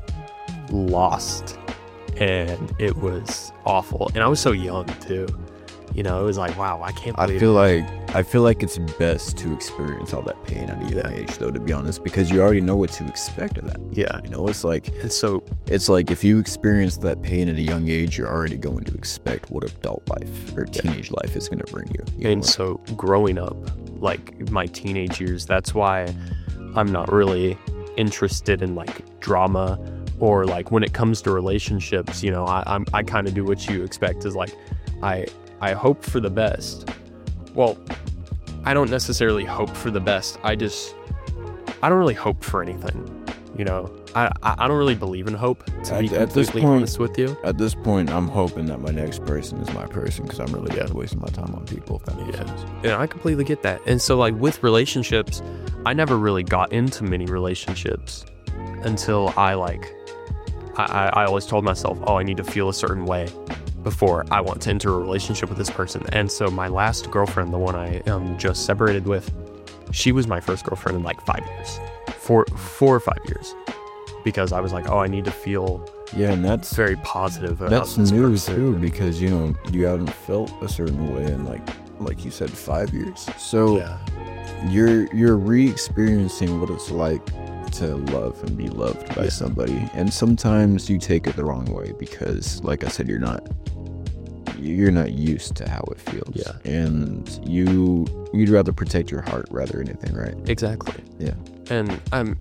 lost and it was awful. And I was so young too. You know, it was like, wow, I can't believe I feel like I feel like it's best to experience all that pain at a young age, though, to be honest, because you already know what to expect of that. Yeah. You know, it's like And so it's like if you experience that pain at a young age, you're already going to expect what adult life or teenage life is going to bring you. you And know? so growing up, like my teenage years, that's why I'm not really interested in like drama, or like when it comes to relationships, you know, I, I'm, I kind of do what you expect, is like, I, I hope for the best. Well, I don't necessarily hope for the best. I just, I don't really hope for anything, you know. I, I, I don't really believe in hope, to be At- at this completely point- honest with you. At this point, I'm hoping that my next person is my person, because I'm really Yeah. wasting my time on people, if that makes Yeah. sense. And I completely get that. And so like with relationships, I never really got into many relationships until I like, I, I, I always told myself, oh, I need to feel a certain way before I want to enter a relationship with this person. And so my last girlfriend, the one I um, just separated with, she was my first girlfriend in like five years, four, four or five years, because I was like, oh, I need to feel Yeah, and that's very positive about that's this new person. too, because you know you haven't felt a certain way in like like you said five years. So Yeah. you're you're re-experiencing what it's like to love and be loved by Yeah. somebody, and sometimes you take it the wrong way because, like I said, you're not you're not used to how it feels. Yeah. And you you'd rather protect your heart rather than anything, right? Exactly. Yeah. And I'm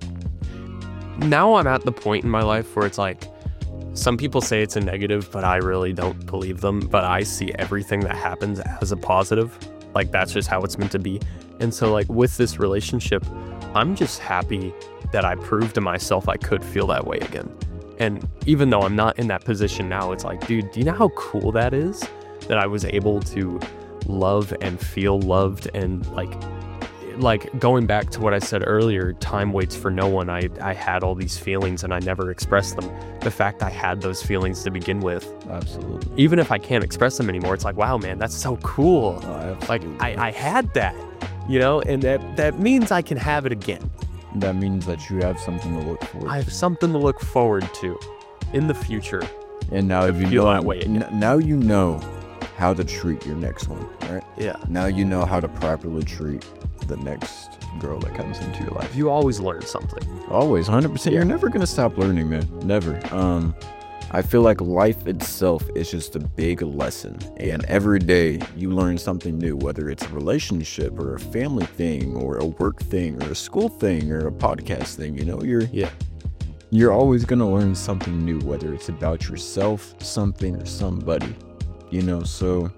now I'm at the point in my life where it's like, some people say it's a negative, but I really don't believe them. But I see everything that happens as a positive. Like that's just how it's meant to be. And so like with this relationship, I'm just happy that I proved to myself I could feel that way again. And even though I'm not in that position now, it's like, dude, do you know how cool that is? That I was able to love and feel loved, and like like going back to what I said earlier, time waits for no one. I, I had all these feelings and I never expressed them. The fact I had those feelings to begin with, Absolutely. even if I can't express them anymore, it's like, wow, man, that's so cool. Oh, Like absolutely. I, I had that, you know, and that, that means I can have it again. That means that you have something to look forward I have something to look forward to in the future. And now if you feel know, that way again. n- now you know how to treat your next one, right? Yeah. Now you know how to properly treat the next girl that comes into your life. You always learn something. Always, one hundred percent. Yeah. You're never gonna stop learning, man. Never. Um, I feel like life itself is just a big lesson, and every day you learn something new, whether it's a relationship or a family thing or a work thing or a school thing or a podcast thing. You know, you're Yeah. you're always gonna learn something new, whether it's about yourself, something, or somebody. You know, so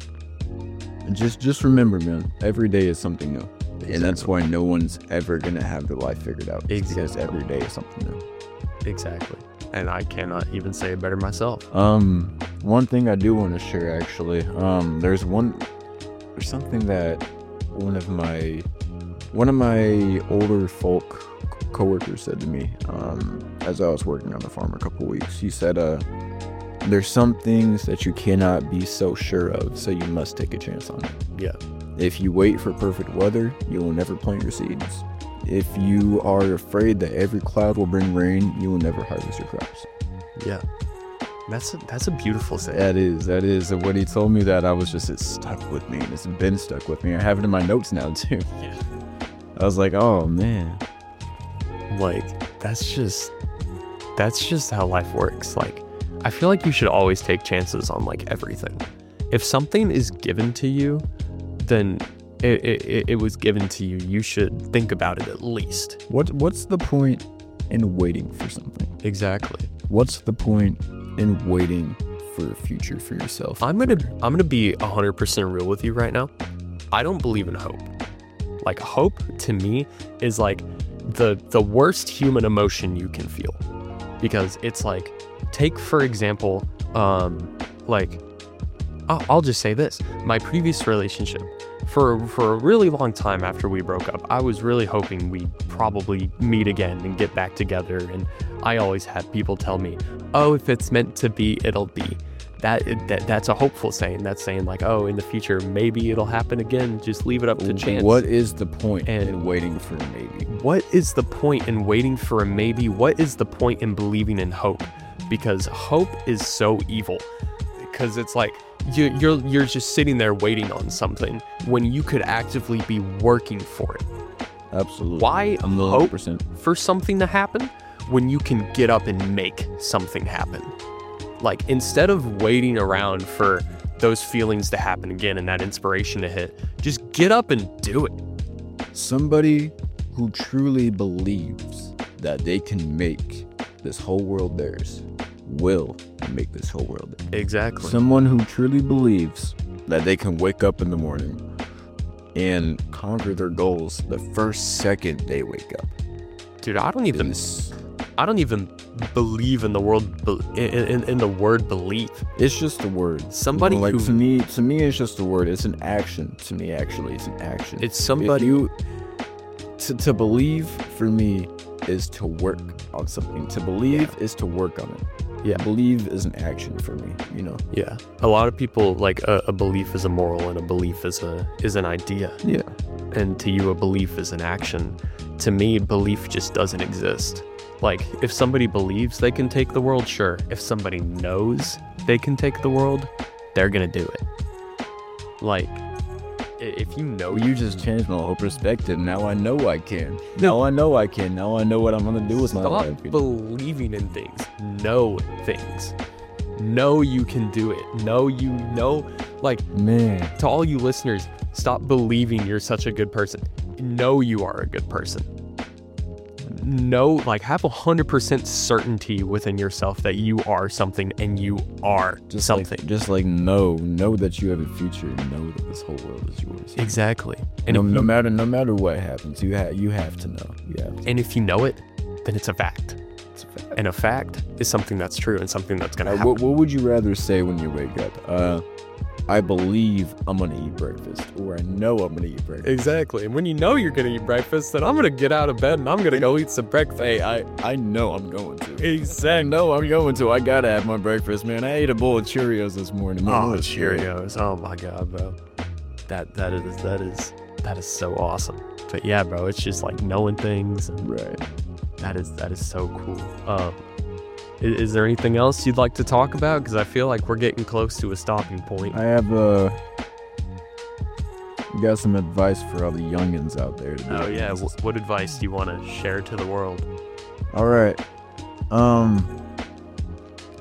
just just remember, man, every day is something new. And that's why no one's ever gonna have their life figured out. It's because every day is something new. Exactly. And I cannot even say it better myself. Um, one thing I do want to share, actually, um, there's one, there's something that one of my, one of my older folk coworkers said to me, um, as I was working on the farm a couple weeks. He said, uh, there's some things that you cannot be so sure of, so you must take a chance on it. Yeah. If you wait for perfect weather, you will never plant your seeds. If you are afraid that every cloud will bring rain, you will never harvest your crops. Yeah. That's a, that's a beautiful saying. That is, that is. And when he told me that, I was just, it stuck with me. And it's been stuck with me. I have it in my notes now, too. Yeah. I was like, oh, man. Like, that's just, that's just how life works. Like, I feel like you should always take chances on, like, everything. If something is given to you, then it, it, it was given to you. You should think about it at least. What What's the point in waiting for something? Exactly. What's the point in waiting for a future for yourself? I'm gonna I'm gonna be one hundred percent real with you right now. I don't believe in hope. Like, hope to me is like the the worst human emotion you can feel, because it's like, take for example, um, like I'll, I'll just say this: my previous relationship. For for a really long time after we broke up, I was really hoping we'd probably meet again and get back together. And I always had people tell me, oh, if it's meant to be, it'll be. That, that That's a hopeful saying. That's saying like, oh, in the future, maybe it'll happen again. Just leave it up to chance. What is the point And in waiting for a maybe? What is the point in waiting for a maybe? What is the point in believing in hope? Because hope is so evil. Because it's like, You, you're you're just sitting there waiting on something when you could actively be working for it. Absolutely. Why I'm one hope hundred percent. for something to happen when you can get up and make something happen? Like, instead of waiting around for those feelings to happen again and that inspiration to hit, just get up and do it. Somebody who truly believes that they can make this whole world theirs will make this whole world theirs. Exactly. Someone who truly believes that they can wake up in the morning and conquer their goals the first second they wake up. Dude, I don't even It's, I don't even believe in the world be- in, in, in the word believe. it's just a word. Somebody like who to me, to me, it's just a word. It's an action. To me, actually, it's an action. It's If somebody you to to believe for me is to work on something. To believe is to work on it. Yeah. Believe is an action for me, you know. Yeah, a lot of people like a, a belief is a moral and a belief is a is an idea, Yeah. and to you a belief is an action. To me, belief just doesn't exist. Like, if somebody believes they can take the world, sure. If somebody knows they can take the world, they're gonna do it. Like, i- if you know You just changed my whole perspective. Now I know I can. Now I know I can. Now I know what I'm gonna do with my Stop life. believing in things. Know things. Know you can do it. Know you know. Like, Man, to all you listeners, stop believing you're such a good person. Know you are a good person. Know, like, have one hundred percent certainty within yourself that you are something and you are just something. Like, just like know, know that you have a future. Know that this whole world is yours. Exactly. And And, no, if no you, matter, no matter what happens, you have, you have to know. You have to. and if you know it, then it's a fact. It's a fact. And a fact is something that's true and something that's going to Uh, happen. what, what would you rather say when you wake up? Uh, I believe I'm gonna eat breakfast, or I know I'm gonna eat breakfast. Exactly. And when you know you're going to eat breakfast, then I'm going to get out of bed and I'm going to go eat some breakfast. Hey, I, I know I'm going to. I Exactly. know I'm going to. I gotta have my breakfast, man. I ate a bowl of Cheerios this morning. Man, Oh, it was great. Cheerios. Oh my god, bro. That that is that is that is so awesome. But yeah, bro, it's just like knowing things. And Right. that is that is so cool. Um, is, is there anything else you'd like to talk about? Because I feel like we're getting close to a stopping point. I have uh, got some advice for all the youngins out there. To be Oh yeah. honest. W- what advice do you want to share to the world? All right. Um,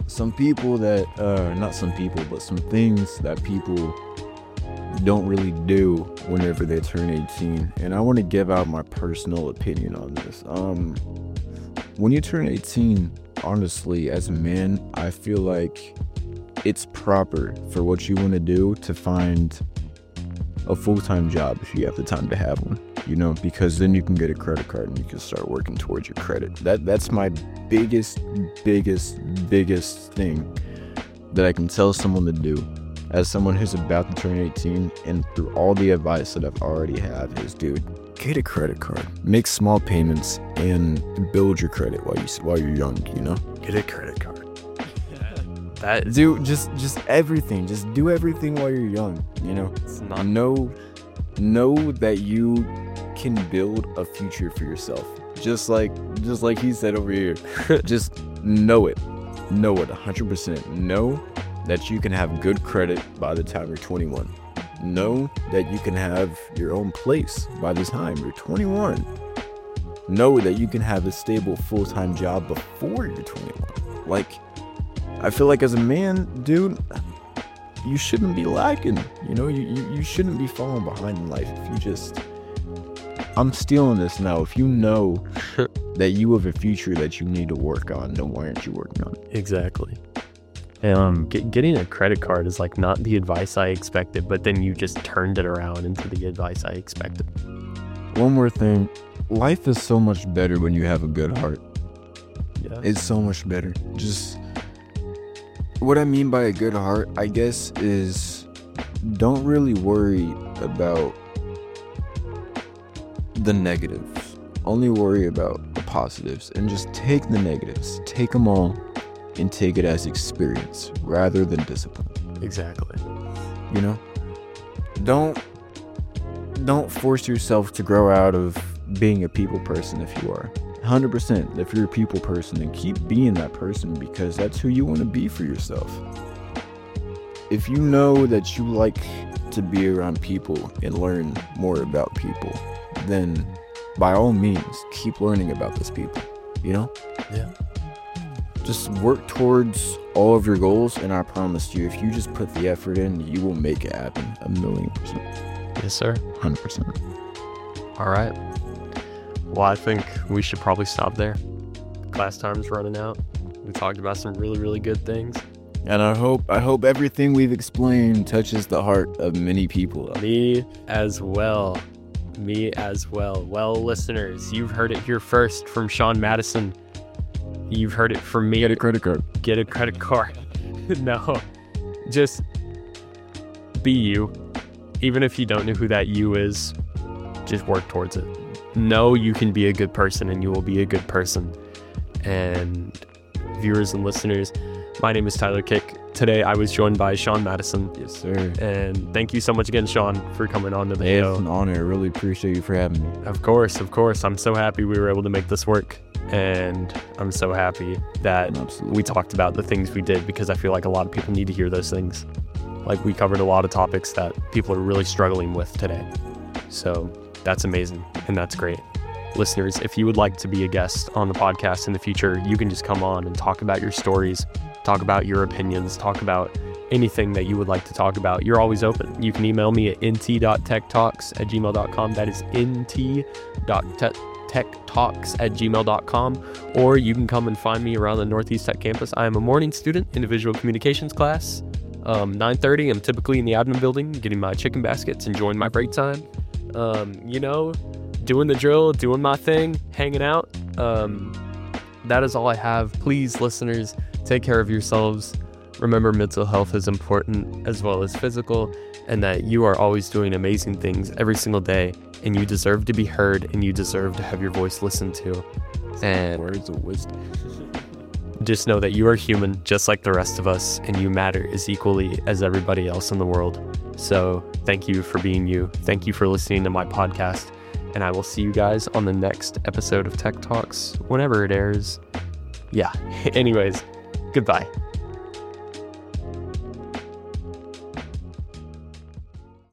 some people that, uh, not some people, but some things that people don't really do whenever they turn eighteen. And I want to give out my personal opinion on this. Um, when you turn eighteen, honestly, as a man, I feel like it's proper for what you want to do to find a full-time job if you have the time to have one, you know, because then you can get a credit card and you can start working towards your credit. That that's my biggest, biggest, biggest thing that I can tell someone to do as someone who's about to turn eighteen, and through all the advice that I've already had is, dude, get a credit card, make small payments, and build your credit while you while you're young, you know? Get a credit card. That do just just everything. Just do everything while you're young, you know? It's not know know that you can build a future for yourself. Just like just like he said over here. Just know it. Know it one hundred percent. Know that you can have good credit by the time you're twenty-one. Know that you can have your own place by the time you're twenty-one. Know that you can have a stable full-time job before you're twenty-one. Like, I feel like as a man, dude, you shouldn't be lacking. You know, you, you, you shouldn't be falling behind in life if you just... I'm stealing this now. If you know that you have a future that you need to work on, then why aren't you working on it? Exactly. Um, get, getting a credit card is like not the advice I expected, but then you just turned it around into the advice I expected. One more thing. Life is so much better when you have a good heart. Yeah. It's so much better. Just... What I mean by a good heart, I guess, is don't really worry about the negatives. Only worry about the positives, and just take the negatives. Take them all and take it as experience rather than discipline. Exactly. You know? Don't don't force yourself to grow out of being a people person if you are. one hundred percent. If you're a people person, then keep being that person, because that's who you want to be for yourself. If you know that you like to be around people and learn more about people, then by all means, keep learning about those people, you know? Yeah. Just work towards all of your goals, and I promise you, if you just put the effort in, you will make it happen a million percent. Yes, sir. one hundred percent. All right. Well, I think we should probably stop there. Class time's running out. We talked about some really, really good things. And I hope I hope everything we've explained touches the heart of many people. Me as well. Me as well. Well, listeners, you've heard it here first from Sean Madison. You've heard it from me. Get a credit card. Get a credit card. No. Just be you. Even if you don't know who that you is, just work towards it. Know you can be a good person, and you will be a good person. And viewers and listeners, my name is Tyler Kick. Today I was joined by Sean Madison. Yes, sir. And thank you so much again, Sean, for coming on to the Hey, show. it's an honor. I really appreciate you for having me. Of course, of course. I'm so happy we were able to make this work. And I'm so happy that Absolutely. we talked about the things we did, because I feel like a lot of people need to hear those things. Like, we covered a lot of topics that people are really struggling with today. So that's amazing, and that's great. Listeners, if you would like to be a guest on the podcast in the future, you can just come on and talk about your stories, talk about your opinions, talk about anything that you would like to talk about. You're always open. You can email me at n t dot tech talks at gmail dot com. That is n t dot tech talks at gmail dot com. Or you can come and find me around the Northeast Tech campus. I am a morning student in a visual communications class. Um, nine thirty, I'm typically in the admin building, getting my chicken baskets, enjoying my break time. Um, you know, doing the drill, doing my thing, hanging out. Um, that is all I have. Please, listeners, take care of yourselves. Remember, mental health is important as well as physical, and that you are always doing amazing things every single day, and you deserve to be heard, and you deserve to have your voice listened to. And Words of wisdom. just know that you are human just like the rest of us, and you matter as equally as everybody else in the world. So thank you for being you. Thank you for listening to my podcast, and I will see you guys on the next episode of Tech Talks whenever it airs. Yeah. Anyways, goodbye.